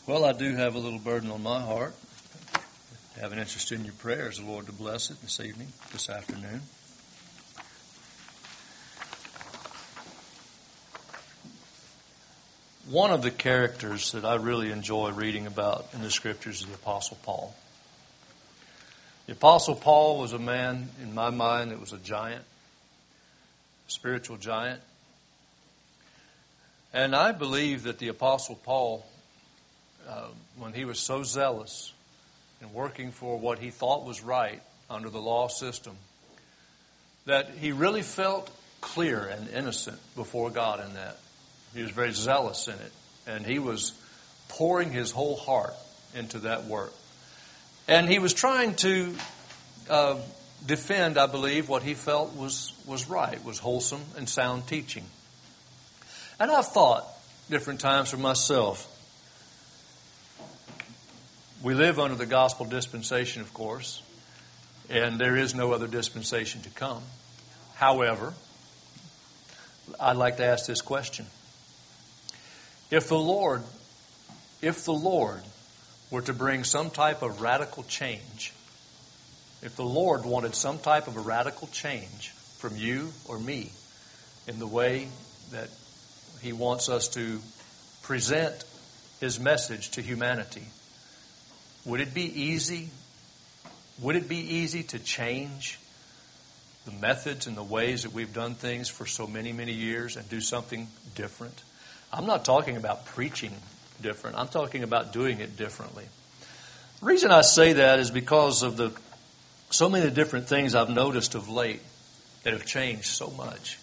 Well, I do have a little burden on my heart. I have an interest in your prayers, the Lord to bless it this evening, this afternoon. One of the characters that I really enjoy reading about in the Scriptures is the Apostle Paul. The Apostle Paul was a man, in my mind, that was a giant, a spiritual giant. And I believe that the Apostle Paul, when he was so zealous in working for what he thought was right under the law system, that he really felt clear and innocent before God in that. He was very zealous in it, and he was pouring his whole heart into that work. And he was trying to defend, I believe, what he felt was right, was wholesome and sound teaching. And I've thought different times for myself. We live under the gospel dispensation, of course, and there is no other dispensation to come. However, I'd like to ask this question. If the Lord were to bring some type of radical change, if the Lord wanted some type of a radical change from you or me in the way that He wants us to present His message to humanity, would it be easy? Would it be easy to change the methods and the ways that we've done things for so many, many years and do something different? I'm not talking about preaching different. I'm talking about doing it differently. The reason I say that is because of so many different things I've noticed of late that have changed so much.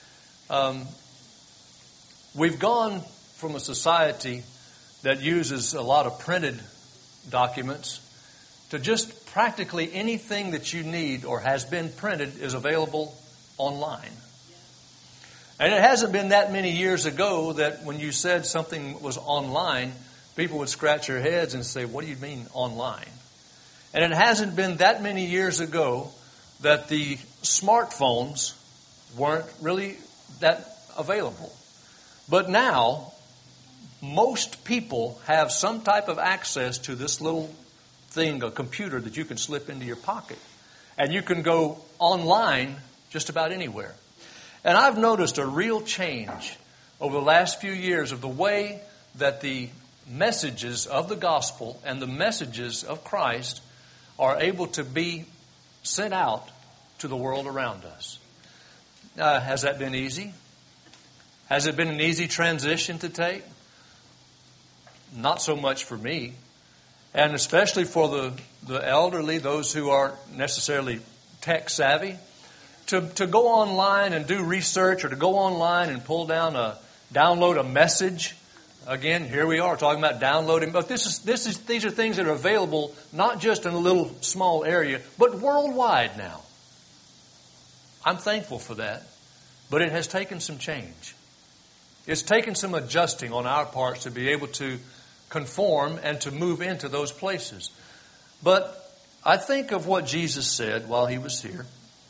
We've gone from a society that uses a lot of printed documents to just practically anything that you need or has been printed is available online. And it hasn't been that many years ago that when you said something was online, people would scratch their heads and say, what do you mean online? And it hasn't been that many years ago that the smartphones weren't really that available. But now, most people have some type of access to this little thing, a computer that you can slip into your pocket. And you can go online just about anywhere. And I've noticed a real change over the last few years of the way that the messages of the gospel and the messages of Christ are able to be sent out to the world around us. Has that been easy? Has it been an easy transition to take? Not so much for me. And especially for the elderly, those who aren't necessarily tech savvy. To go online and do research, or to go online and download a message. Again, here we are talking about downloading. But these are things that are available not just in a little small area, but worldwide now. I'm thankful for that. But it has taken some change. It's taken some adjusting on our parts to be able to conform and to move into those places. But I think of what Jesus said while He was here.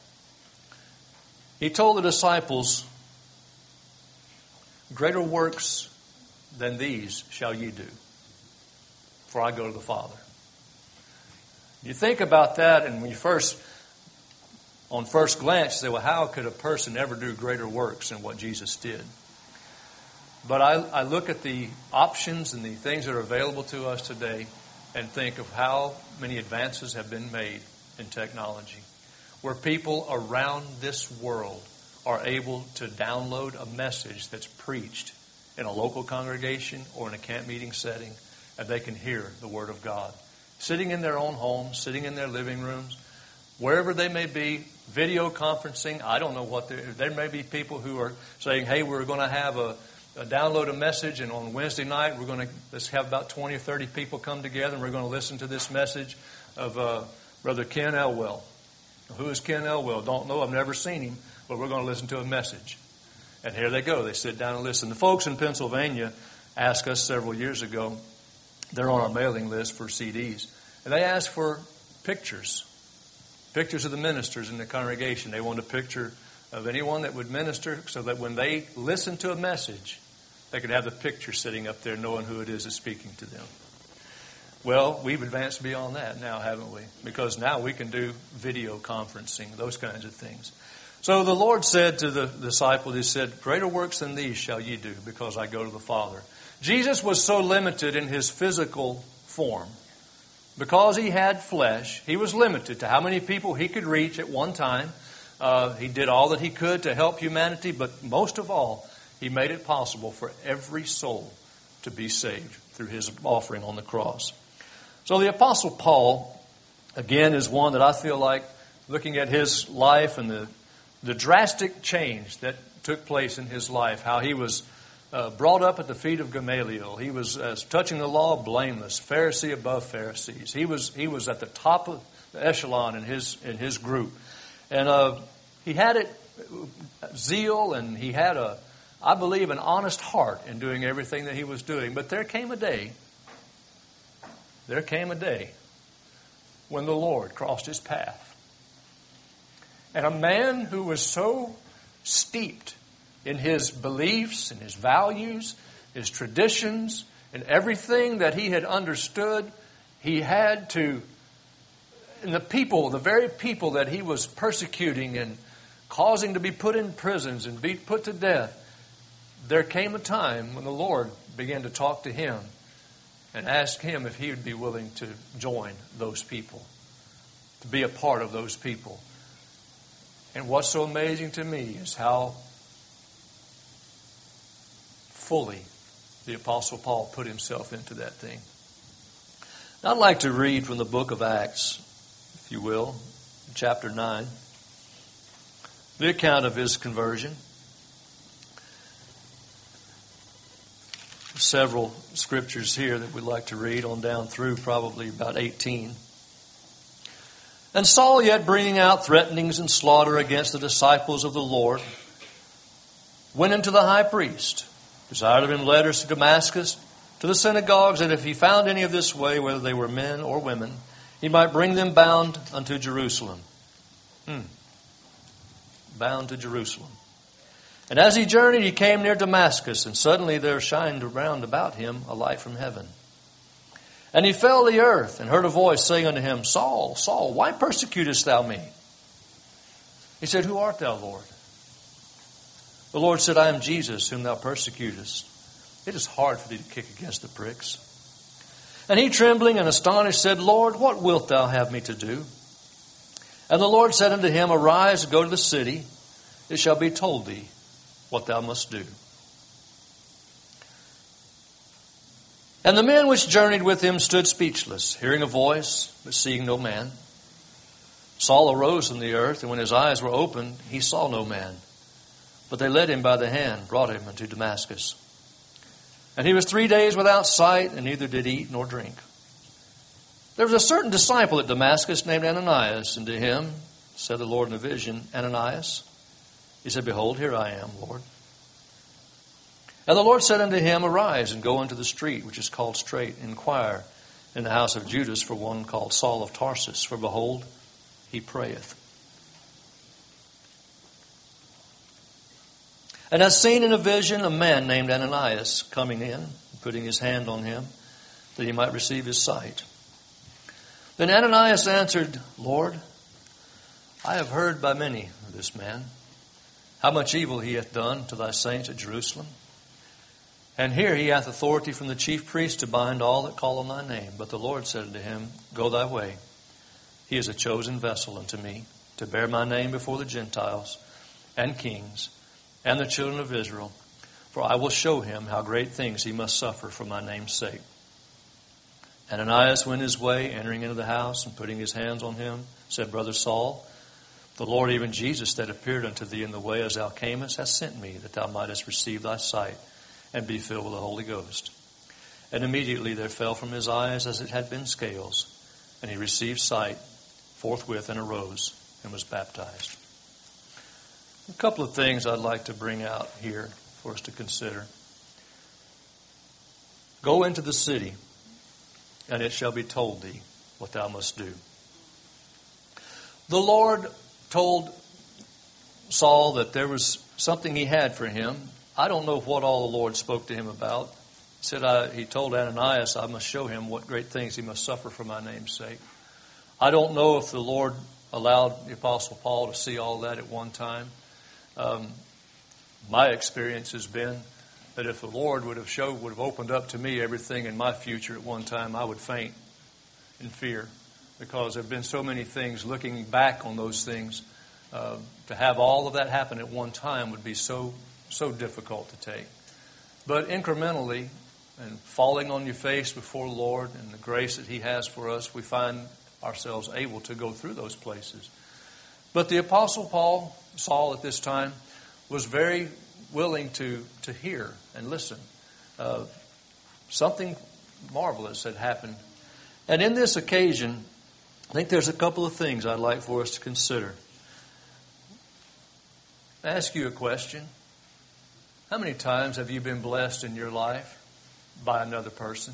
He told the disciples, greater works than these shall ye do, for I go to the Father. You think about that, and when you on first glance, you say, well, how could a person ever do greater works than what Jesus did? But I look at the options and the things that are available to us today and think of how many advances have been made in technology, where people around this world are able to download a message that's preached in a local congregation or in a camp meeting setting, and they can hear the Word of God. Sitting in their own homes, sitting in their living rooms, wherever they may be, video conferencing. I don't know what there may be people who are saying, hey, we're going to have download a message, and on Wednesday night let's have about 20 or 30 people come together, and we're going to listen to this message of Brother Ken Elwell. Who is Ken Elwell? Don't know. I've never seen him, but we're going to listen to a message. And here they go. They sit down and listen. The folks in Pennsylvania asked us several years ago. They're on our mailing list for CDs. And they asked for pictures of the ministers in the congregation. They want a picture of anyone that would minister so that when they listen to a message, They could have the picture sitting up there knowing who it is that's speaking to them. Well, we've advanced beyond that now, haven't we? Because now we can do video conferencing, those kinds of things. So the Lord said to the disciples, He said, greater works than these shall ye do, because I go to the Father. Jesus was so limited in His physical form. Because He had flesh, He was limited to how many people He could reach at one time. He did all that He could to help humanity, but most of all, He made it possible for every soul to be saved through His offering on the cross. So the Apostle Paul, again, is one that I feel like, looking at his life and the drastic change that took place in his life, how he was brought up at the feet of Gamaliel. He was touching the law blameless, Pharisee above Pharisees. He was at the top of the echelon in his group. And he had zeal, and he had I believe, an honest heart in doing everything that he was doing. But there came a day when the Lord crossed his path. And a man who was so steeped in his beliefs and his values, his traditions, and everything that he had understood, he had to, and the very people that he was persecuting and causing to be put in prisons and be put to death, there came a time when the Lord began to talk to him and ask him if he would be willing to join those people, to be a part of those people. And what's so amazing to me is how fully the Apostle Paul put himself into that thing. Now, I'd like to read from the book of Acts, if you will, chapter 9, the account of his conversion. Several scriptures here that we'd like to read on down through probably about 18. And Saul, yet bringing out threatenings and slaughter against the disciples of the Lord, went unto the high priest, desired of him letters to Damascus, to the synagogues, that if he found any of this way, whether they were men or women, he might bring them bound unto Jerusalem. Bound to Jerusalem. And as he journeyed, he came near Damascus, and suddenly there shined around about him a light from heaven. And he fell to the earth, and heard a voice saying unto him, Saul, Saul, why persecutest thou me? He said, Who art thou, Lord? The Lord said, I am Jesus, whom thou persecutest. It is hard for thee to kick against the pricks. And he, trembling and astonished, said, Lord, what wilt thou have me to do? And the Lord said unto him, Arise, and go to the city. It shall be told thee what thou must do. And the men which journeyed with him stood speechless, hearing a voice, but seeing no man. Saul arose from the earth, and when his eyes were opened, he saw no man. But they led him by the hand, brought him unto Damascus. And he was 3 days without sight, and neither did eat nor drink. There was a certain disciple at Damascus named Ananias, and to him said the Lord in a vision, Ananias. He said, Behold, here I am, Lord. And the Lord said unto him, Arise, and go unto the street which is called Straight, and inquire in the house of Judas for one called Saul of Tarsus, for behold, he prayeth. And hath seen in a vision a man named Ananias coming in, putting his hand on him, that he might receive his sight. Then Ananias answered, Lord, I have heard by many of this man, how much evil he hath done to thy saints at Jerusalem. And here he hath authority from the chief priest to bind all that call on thy name. But the Lord said unto him, Go thy way. He is a chosen vessel unto me, to bear my name before the Gentiles and kings and the children of Israel. For I will show him how great things he must suffer for my name's sake. Ananias went his way, entering into the house, and putting his hands on him, said, Brother Saul, the Lord, even Jesus, that appeared unto thee in the way as thou camest, hath sent me, that thou mightest receive thy sight, and be filled with the Holy Ghost. And immediately there fell from his eyes as it had been scales, and he received sight forthwith, and arose, and was baptized. A couple of things I'd like to bring out here for us to consider. Go into the city, and it shall be told thee what thou must do. The Lord told Saul that there was something he had for him, I don't know what all the Lord spoke to him about. He told Ananias, I must show him what great things he must suffer for my name's sake. I don't know if the Lord allowed the Apostle Paul to see all that at one time. My experience has been that if the Lord would have opened up to me everything in my future at one time, I would faint in fear, because there have been so many things. Looking back on those things, to have all of that happen at one time would be so difficult to take. But incrementally, and falling on your face before the Lord and the grace that He has for us, we find ourselves able to go through those places. But the Apostle Saul at this time, was very willing to hear and listen. Something marvelous had happened. And in this occasion, I think there's a couple of things I'd like for us to consider. I ask you a question. How many times have you been blessed in your life by another person?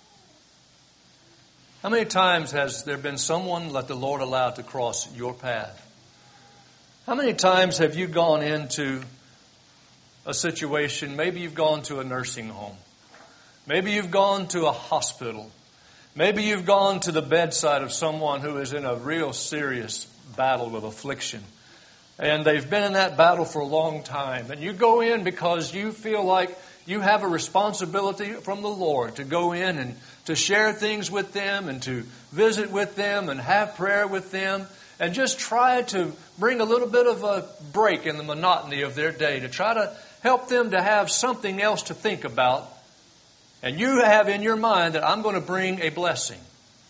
How many times has there been someone that the Lord allowed to cross your path? How many times have you gone into a situation, maybe you've gone to a nursing home, maybe you've gone to a hospital, maybe you've gone to the bedside of someone who is in a real serious battle with affliction, and they've been in that battle for a long time, and you go in because you feel like you have a responsibility from the Lord to go in and to share things with them and to visit with them and have prayer with them and just try to bring a little bit of a break in the monotony of their day, to try to help them to have something else to think about. And you have in your mind that I'm going to bring a blessing.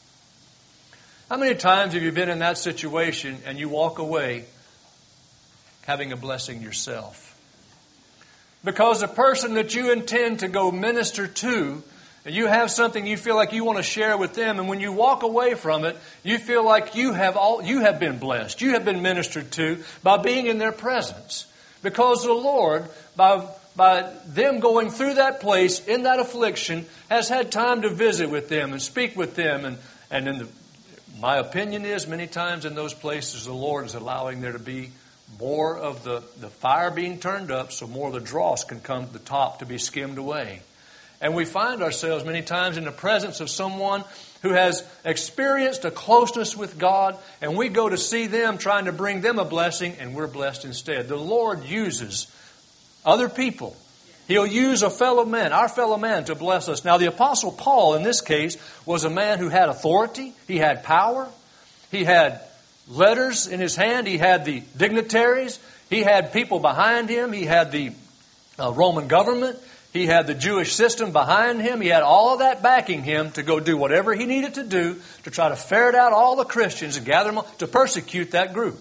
How many times have you been in that situation and you walk away having a blessing yourself? Because the person that you intend to go minister to, and you have something you feel like you want to share with them, and when you walk away from it, you feel like you have been blessed. You have been ministered to by being in their presence. Because the Lord, by them going through that place, in that affliction, has had time to visit with them and speak with them. And my opinion is, many times in those places, the Lord is allowing there to be more of the fire being turned up, so more of the dross can come to the top to be skimmed away. And we find ourselves many times in the presence of someone who has experienced a closeness with God, and we go to see them trying to bring them a blessing, and we're blessed instead. The Lord uses other people. He'll use our fellow man to bless us. Now, the Apostle Paul, in this case, was a man who had authority. He had power. He had letters in his hand. He had the dignitaries. He had people behind him. He had the Roman government. He had the Jewish system behind him. He had all of that backing him to go do whatever he needed to do to try to ferret out all the Christians and gather them to persecute that group.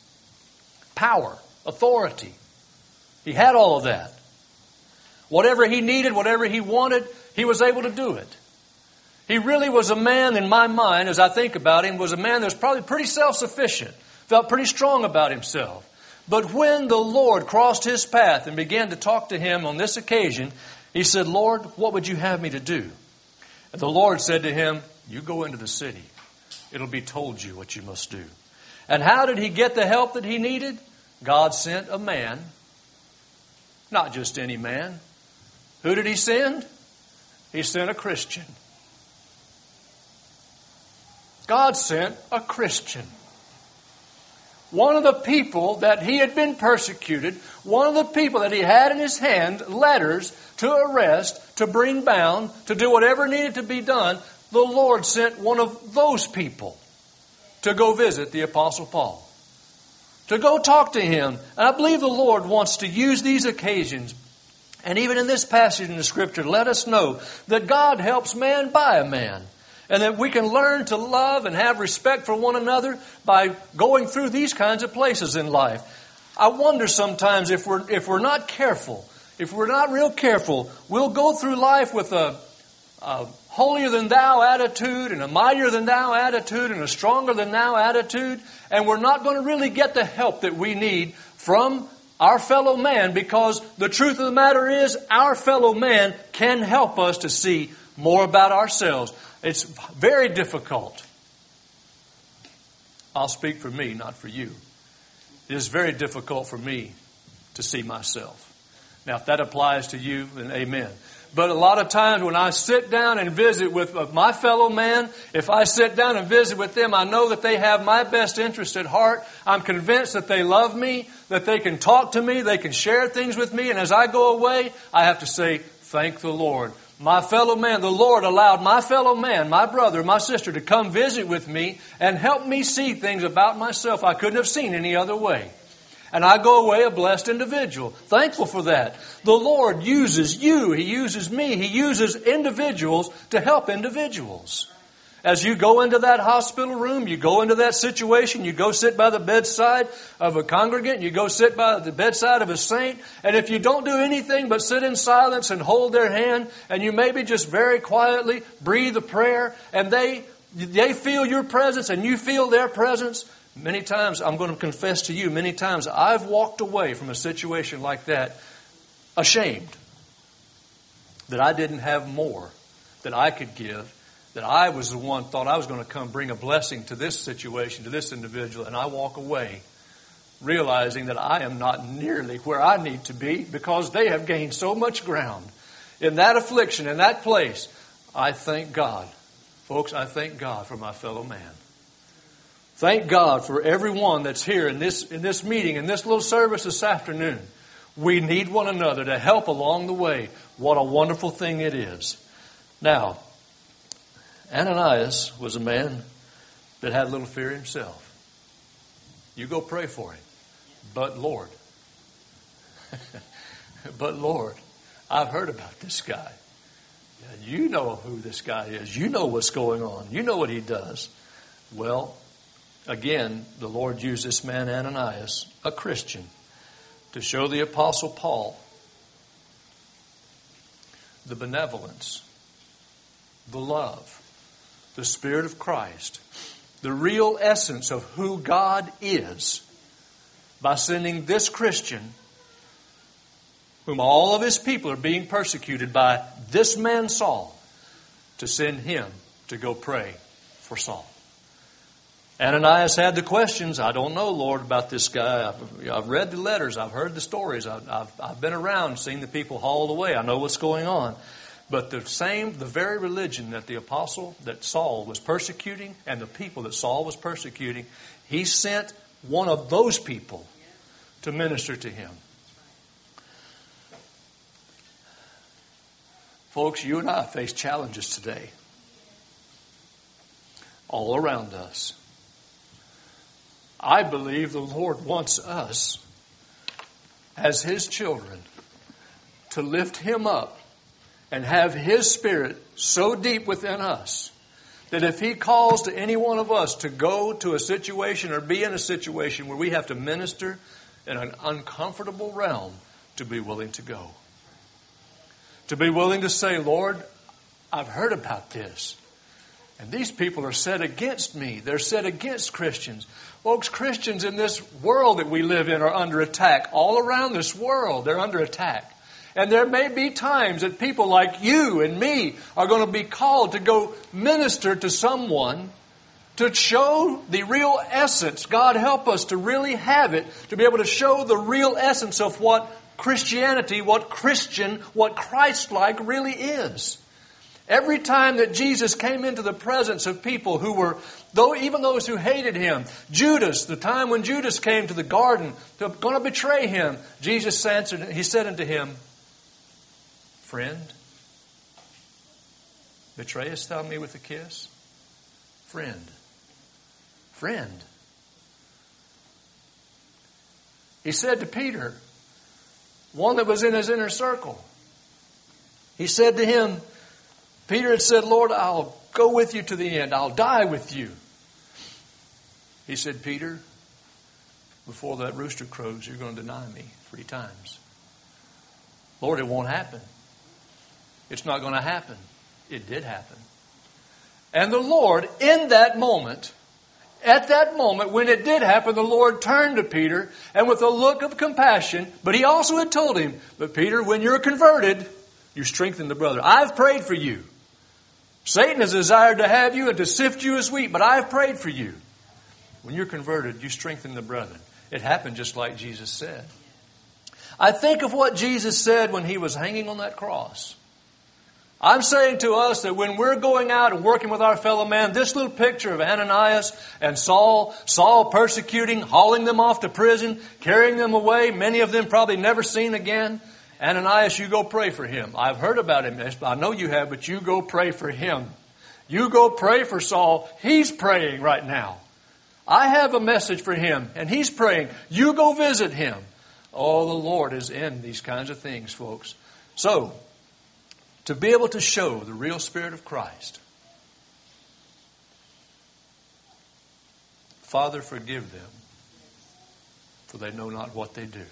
Power, authority. He had all of that. Whatever he needed, whatever he wanted, he was able to do it. He really was a man, in my mind, as I think about him, was a man that was probably pretty self-sufficient, felt pretty strong about himself. But when the Lord crossed his path and began to talk to him on this occasion, he said, Lord, what would you have me to do? And the Lord said to him, you go into the city. It'll be told you what you must do. And how did he get the help that he needed? God sent a man, not just any man. Who did he send? He sent a Christian. God sent a Christian. One of the people that he had been persecuted, one of the people that he had in his hand letters to arrest, to bring bound, to do whatever needed to be done, the Lord sent one of those people to go visit the Apostle Paul, to go talk to him. And I believe the Lord wants to use these occasions, and even in this passage in the Scripture, let us know that God helps man by a man. And that we can learn to love and have respect for one another by going through these kinds of places in life. I wonder sometimes if we're not careful, if we're not real careful, we'll go through life with a holier than thou attitude and a mightier than thou attitude and a stronger than thou attitude, and we're not going to really get the help that we need from our fellow man, because the truth of the matter is our fellow man can help us to see more about ourselves. It's very difficult. I'll speak for me, not for you. It is very difficult for me to see myself. Now, if that applies to you, then amen. But a lot of times when I sit down and visit with my fellow man, if I sit down and visit with them, I know that they have my best interest at heart. I'm convinced that they love me, that they can talk to me, they can share things with me. And as I go away, I have to say, thank the Lord. My fellow man, the Lord allowed my fellow man, my brother, my sister, to come visit with me and help me see things about myself I couldn't have seen any other way. And I go away a blessed individual. Thankful for that. The Lord uses you. He uses me. He uses individuals to help individuals. As you go into that hospital room, you go into that situation, you go sit by the bedside of a congregant, you go sit by the bedside of a saint, and if you don't do anything but sit in silence and hold their hand, and you maybe just very quietly breathe a prayer, and they feel your presence and you feel their presence, many times, I'm going to confess to you, many times I've walked away from a situation like that ashamed that I didn't have more that I could give, that I was the one thought I was going to come bring a blessing to this situation, to this individual, and I walk away realizing that I am not nearly where I need to be because they have gained so much ground. In that affliction, in that place, I thank God. Folks, I thank God for my fellow man. Thank God for everyone that's here in this meeting, in this little service this afternoon. We need one another to help along the way. What a wonderful thing it is. Now, Ananias was a man that had a little fear himself. You go pray for him. But Lord, I've heard about this guy. You know who this guy is. You know what's going on. You know what he does. Well, again, the Lord used this man Ananias, a Christian, to show the Apostle Paul the benevolence, the love, the Spirit of Christ, the real essence of who God is, by sending this Christian, whom all of his people are being persecuted by this man Saul, to send him to go pray for Saul. Ananias had the questions. I don't know, Lord, about this guy. I've read the letters. I've heard the stories. I've been around, seen the people hauled away. I know what's going on. But the very religion that Saul was persecuting and the people that Saul was persecuting, he sent one of those people to minister to him. Folks, you and I face challenges today all around us. I believe the Lord wants us, as His children, to lift Him up and have His Spirit so deep within us that if He calls to any one of us to go to a situation or be in a situation where we have to minister in an uncomfortable realm, to be willing to go. To be willing to say, Lord, I've heard about this. And these people are set against me. They're set against Christians. Folks, Christians in this world that we live in are under attack. All around this world, they're under attack. And there may be times that people like you and me are going to be called to go minister to someone to show the real essence. God help us to really have it, to be able to show the real essence of what Christianity, what Christian, what Christ-like really is. Every time that Jesus came into the presence of people who were, even those who hated Him, Judas, the time when Judas came to the garden, going to betray Him, Jesus answered, He said unto him, Friend, betrayest thou me with a kiss? Friend. He said to Peter, one that was in his inner circle, He said to him, Peter had said, Lord, I'll go with you to the end. I'll die with you. He said, Peter, before that rooster crows, you're going to deny me 3 times. Lord, it won't happen. It's not going to happen. It did happen. And the Lord, in that moment, at that moment when it did happen, the Lord turned to Peter and with a look of compassion, but He also had told him, but Peter, when you're converted, you strengthen the brother. I've prayed for you. Satan has desired to have you and to sift you as wheat, but I've prayed for you. When you're converted, you strengthen the brethren. It happened just like Jesus said. I think of what Jesus said when He was hanging on that cross. I'm saying to us that when we're going out and working with our fellow man, this little picture of Ananias and Saul persecuting, hauling them off to prison, carrying them away, many of them probably never seen again. Ananias, you go pray for him. I've heard about him. I know you have, but you go pray for him. You go pray for Saul. He's praying right now. I have a message for him, and he's praying. You go visit him. Oh, the Lord is in these kinds of things, folks. So, to be able to show the real Spirit of Christ, Father, forgive them, for they know not what they do.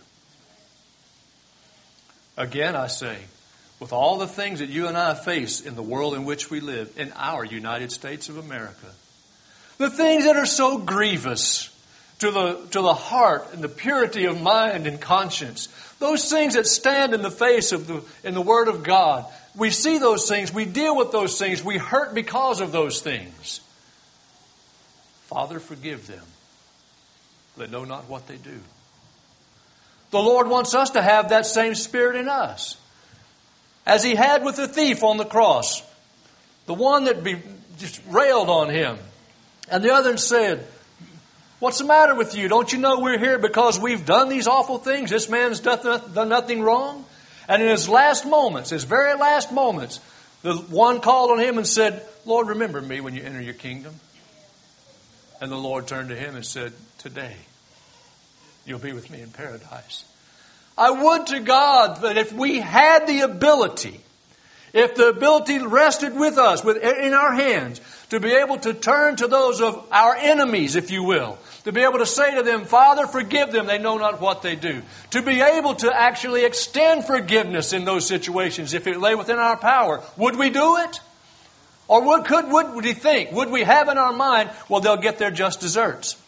Again, I say, with all the things that you and I face in the world in which we live, in our United States of America, the things that are so grievous to the heart and the purity of mind and conscience, those things that stand in the face of in the Word of God, we see those things, we deal with those things, we hurt because of those things. Father, forgive them. They know not what they do. The Lord wants us to have that same spirit in us. As He had with the thief on the cross. The one that just railed on Him. And the other said, what's the matter with you? Don't you know we're here because we've done these awful things? This man's done nothing wrong. And in his last moments, his very last moments, the one called on him and said, Lord, remember me when you enter your kingdom. And the Lord turned to him and said, today you'll be with me in paradise. I would to God that if we had the ability, if the ability rested with us, in our hands, to be able to turn to those of our enemies, if you will, to be able to say to them, Father, forgive them, they know not what they do. To be able to actually extend forgiveness in those situations, if it lay within our power, would we do it? Or would we think, would we have in our mind, well, they'll get their just deserts.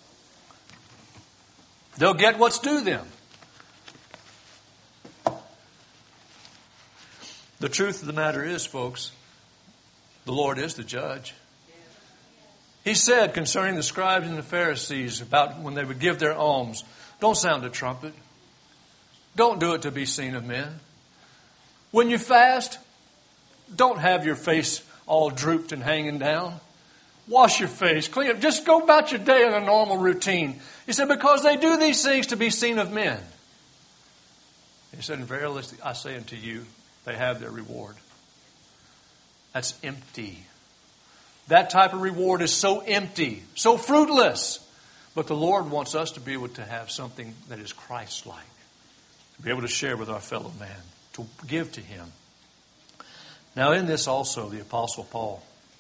They'll get what's due them. The truth of the matter is, folks, the Lord is the judge. He said concerning the scribes and the Pharisees about when they would give their alms, don't sound a trumpet. Don't do it to be seen of men. When you fast, don't have your face all drooped and hanging down. Wash your face, clean up. Just go about your day in a normal routine. He said, because they do these things to be seen of men. He said, and verily I say unto you, they have their reward. That's empty. That type of reward is so empty, so fruitless. But the Lord wants us to be able to have something that is Christ-like. To be able to share with our fellow man. To give to him. Now in this also, the Apostle Paul.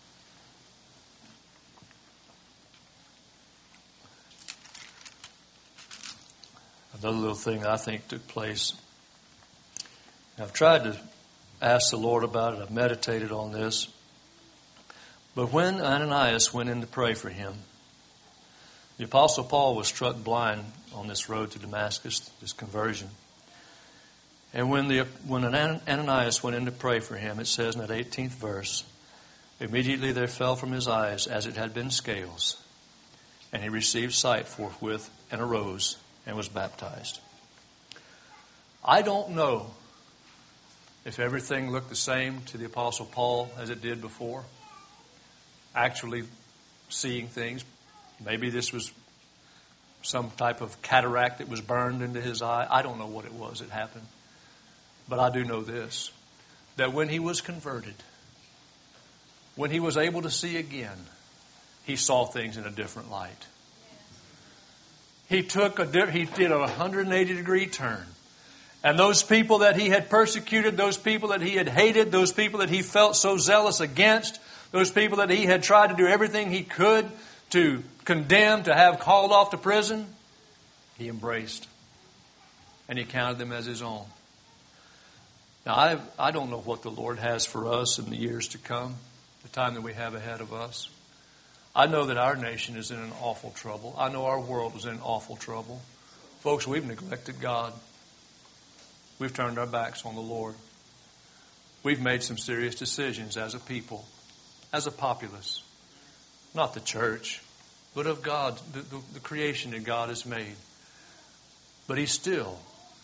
Another little thing I think took place. I've tried to ask the Lord about it. I've meditated on this. But when Ananias went in to pray for him, the Apostle Paul was struck blind on this road to Damascus, this conversion. And when Ananias went in to pray for him, it says in that 18th verse, immediately there fell from his eyes as it had been scales, and he received sight forthwith and arose and was baptized. I don't know if everything looked the same to the Apostle Paul as it did before. Actually seeing things. Maybe this was some type of cataract that was burned into his eye. I don't know what it was that happened. But I do know this, that when he was converted, when he was able to see again, he saw things in a different light. He did a 180-degree turn. And those people that he had persecuted, those people that he had hated, those people that he felt so zealous against, those people that he had tried to do everything he could to condemn, to have called off to prison, he embraced. And he counted them as his own. Now, I don't know what the Lord has for us in the years to come, the time that we have ahead of us. I know that our nation is in an awful trouble. I know our world is in awful trouble. Folks, we've neglected God. We've turned our backs on the Lord. We've made some serious decisions as a people, as a populace. Not the church, but of God, the creation that God has made. But He still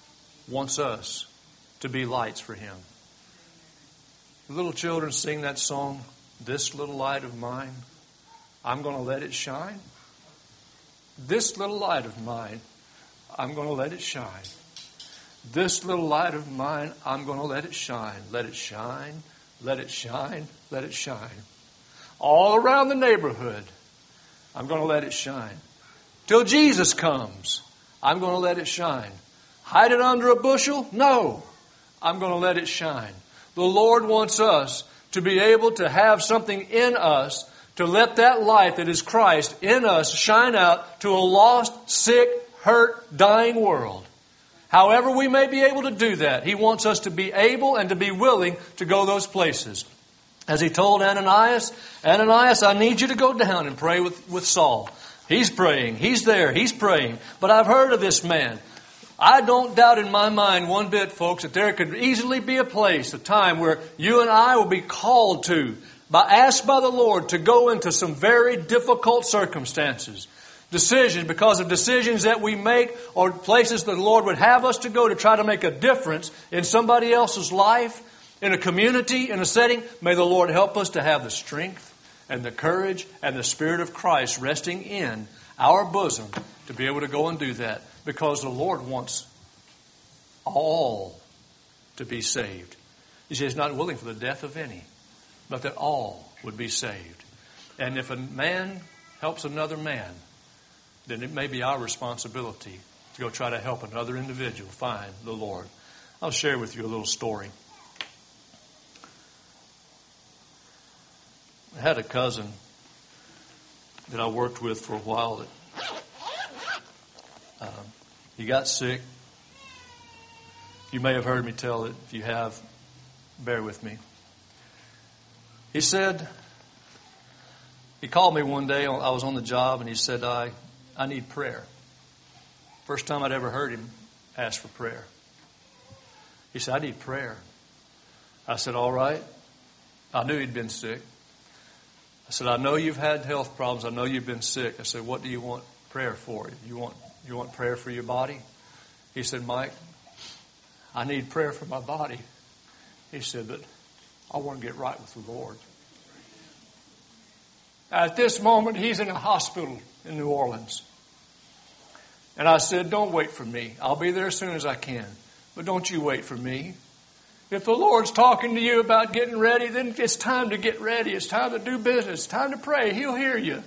wants us to be lights for Him. The little children sing that song, "This little light of mine, I'm going to let it shine. This little light of mine, I'm going to let it shine. This little light of mine, I'm going to let it shine. Let it shine, let it shine, let it shine. All around the neighborhood, I'm going to let it shine. Till Jesus comes, I'm going to let it shine. Hide it under a bushel? No, I'm going to let it shine." The Lord wants us to be able to have something in us to let that light that is Christ in us shine out to a lost, sick, hurt, dying world. However we may be able to do that, He wants us to be able and to be willing to go those places. As He told Ananias, "Ananias, I need you to go down and pray with Saul." He's praying. He's there. He's praying. "But I've heard of this man." I don't doubt in my mind one bit, folks, that there could easily be a place, a time where you and I will be called to, asked by the Lord to go into some very difficult circumstances. Decisions, because of decisions that we make, or places that the Lord would have us to go to try to make a difference in somebody else's life, in a community, in a setting. May the Lord help us to have the strength and the courage and the Spirit of Christ resting in our bosom to be able to go and do that. Because the Lord wants all to be saved. He says He's not willing for the death of any, but that all would be saved. And if a man helps another man, then it may be our responsibility to go try to help another individual find the Lord. I'll share with you a little story. I had a cousin that I worked with for a while that he got sick. You may have heard me tell it. If you have, bear with me. He said, he called me one day. I was on the job, and he said, I need prayer. First time I'd ever heard him ask for prayer. He said, "I need prayer." I said, "All right." I knew he'd been sick. I said, "I know you've had health problems. I know you've been sick." I said, "What do you want prayer for? You want prayer for your body?" He said, "Mike, I need prayer for my body." He said, "But I want to get right with the Lord." At this moment, he's in a hospital in New Orleans. And I said, "Don't wait for me. I'll be there as soon as I can. But don't you wait for me. If the Lord's talking to you about getting ready, then it's time to get ready. It's time to do business. It's time to pray. He'll hear you."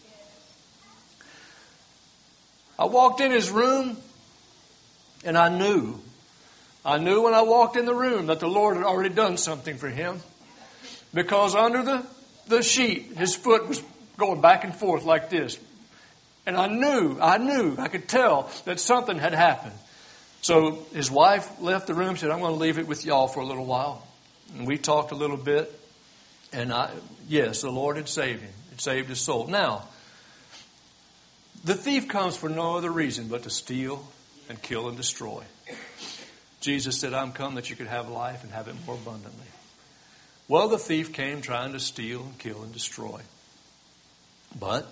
I walked in his room, and I knew when I walked in the room that the Lord had already done something for him. Because under the sheet, his foot was going back and forth like this. And I knew, I could tell that something had happened. So his wife left the room, said, "I'm going to leave it with y'all for a little while." And we talked a little bit. And yes, the Lord had saved him. It saved his soul. Now, the thief comes for no other reason but to steal and kill and destroy. Jesus said, "I'm come that you could have life and have it more abundantly." Well, the thief came trying to steal and kill and destroy. But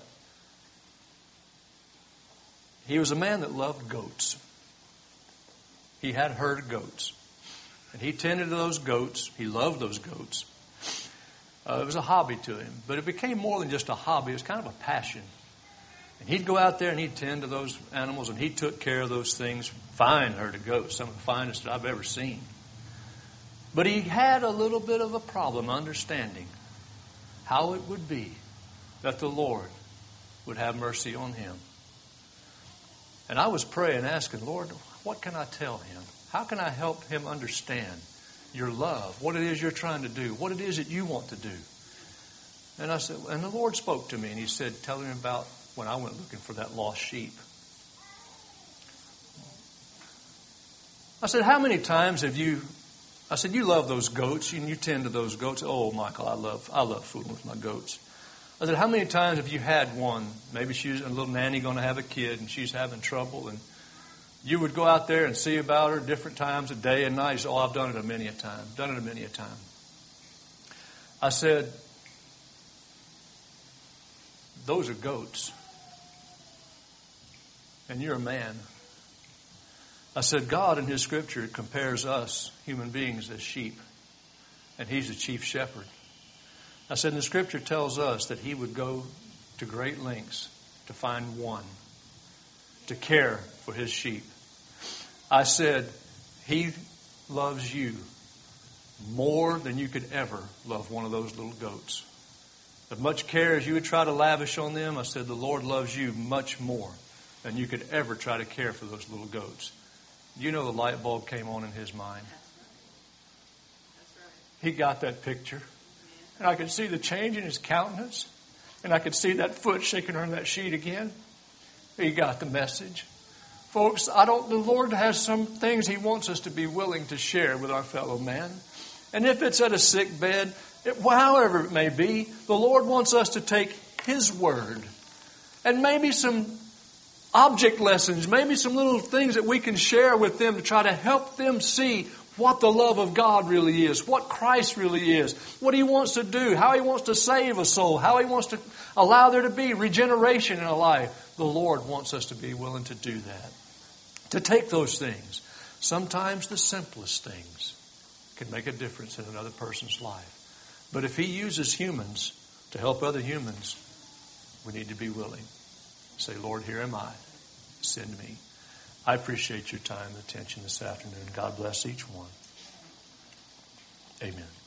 he was a man that loved goats. He had a herd of goats. And he tended to those goats. He loved those goats. It was a hobby to him. But it became more than just a hobby. It was kind of a passion. And he'd go out there and he'd tend to those animals, and he took care of those things. Fine herd of goats, some of the finest that I've ever seen. But he had a little bit of a problem understanding how it would be that the Lord would have mercy on him. And I was praying, asking, "Lord, what can I tell him? How can I help him understand your love, what it is you're trying to do, what it is that you want to do?" And I said, and the Lord spoke to me, and He said, "Tell him about when I went looking for that lost sheep." I said, "How many times have you," I said, "you love those goats and you tend to those goats." "Oh, Michael, I love fooling with my goats." I said, "How many times have you had one? Maybe she's a little nanny going to have a kid and she's having trouble, and you would go out there and see about her different times of day and night." He said, "Oh, I've done it a many a time. Done it a many a time." I said, "Those are goats. And you're a man. I said, God in His Scripture compares us, human beings, as sheep. And He's the chief shepherd. I said, the Scripture tells us that He would go to great lengths to find one, to care for His sheep. I said, He loves you more than you could ever love one of those little goats. As much care as you would try to lavish on them, I said, the Lord loves you much more than you could ever try to care for those little goats. You know the light bulb came on in his mind. He got that picture. And I could see the change in his countenance. And I could see that foot shaking on that sheet again. He got the message. Folks, the Lord has some things He wants us to be willing to share with our fellow man. And if it's at a sick bed, however it may be, the Lord wants us to take His word. And maybe some object lessons, maybe some little things that we can share with them to try to help them see what the love of God really is, what Christ really is, what He wants to do, how He wants to save a soul, how He wants to allow there to be regeneration in a life. The Lord wants us to be willing to do that. To take those things. Sometimes the simplest things can make a difference in another person's life. But if He uses humans to help other humans, we need to be willing. Say, Lord, here am I. Send me. I appreciate your time and attention this afternoon. God bless each one. Amen.